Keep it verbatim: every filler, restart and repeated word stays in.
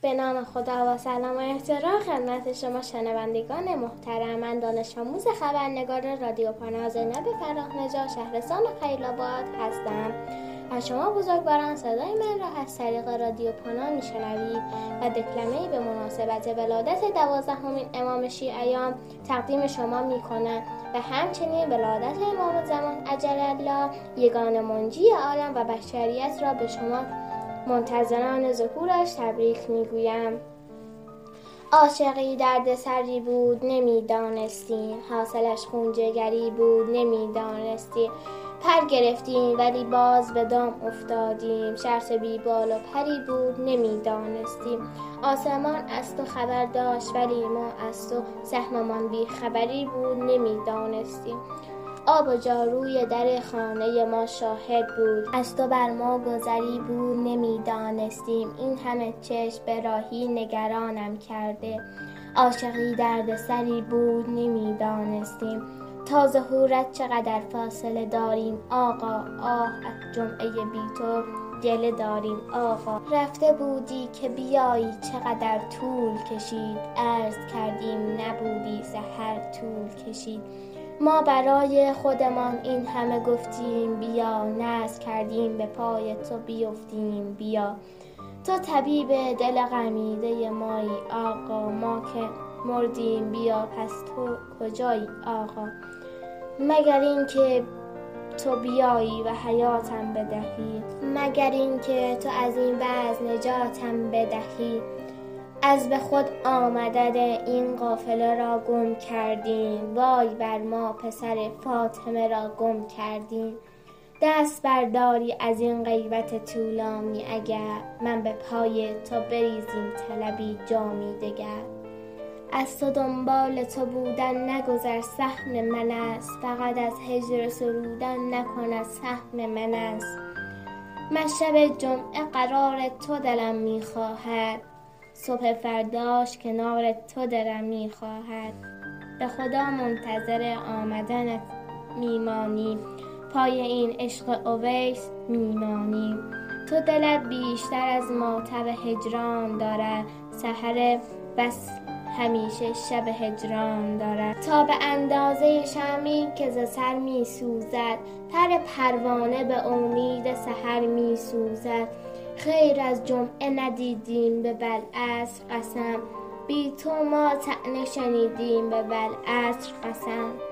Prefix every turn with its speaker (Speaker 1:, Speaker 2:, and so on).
Speaker 1: به نام خدا و سلام و احترام خدمت شما شنوندگان محترم. من دانش آموز خبرنگار رادیو پانا زینب فرخ‌نژاد شهرستان خیرآباد هستم و شما بزرگواران صدای من را از طریق رادیو پانا میشنوید و دکلمه‌ای به مناسبت ولادت دوازدهمین امام شیعیان تقدیم شما میکنم و همچنین ولادت امام زمان عجل‌الله یگانه منجی عالم و بشریت را به شما منتظران ظهورش تبریک میگویم. عاشقی درد سری بود نمیدانستیم، حاصلش خونجگری بود نمیدانستیم، پر گرفتیم ولی باز به دام افتادیم، شرط بی بال و پری بود نمیدانستیم، آسمان از تو خبر داشت ولی ما از تو سهممان بی خبری بود نمیدانستیم، آب و جاروی در خانه ما شاهد بود، از تو بر ما گذری بود نمیدانستیم، این همه چشم به راهی نگرانم کرده، عاشقی درد سری بود نمیدانستیم، تا ظهورت چقدر فاصله داریم آقا، آه از جمعه بی تو گله داریم آقا، رفته بودی که بیایی چقدر طول کشید، عرض کردیم نبودی سحر طول کشید، ما برای خودمان این همه گفتیم بیا، نذر کردیم به پای تو بیفتیم بیا، تو طبیب دل غمیده مایی آقا، ما که مردیم بیا پس تو کجایی آقا، مگر این که تو بیایی و حیاتم بدهی، مگر این که تو از این وضع نجاتم بدهی، از به خود آمدن این قافله را گم کردیم، وای بر ما پسر فاطمه را گم کردیم، دست برداری از این غیبت طولانی اگر، من به پای تو بریزیم طلبی جامی دگر، از تو دنبال تو بودن نگذر سهم من است، فقط از هجر سرودن نکند سهم من است، من شب جمعه قرار تو دلم میخواهد، صبح فرداش کنار تو دلم میخواهد، به خدا منتظر آمدنت میمانیم، پای این عشق اویس میمانیم، تو دلت بیشتر از ماتب هجران دارد، سحر بس همیشه شب هجران دارد، تا به اندازه شمعی که ز سر می سوزد، پر پروانه به امید سحر می سوزد، خیر از جمعه ندیدیم به بلعصر قسم، بی تو ما طعنه شنیدیم به بلعصر قسم.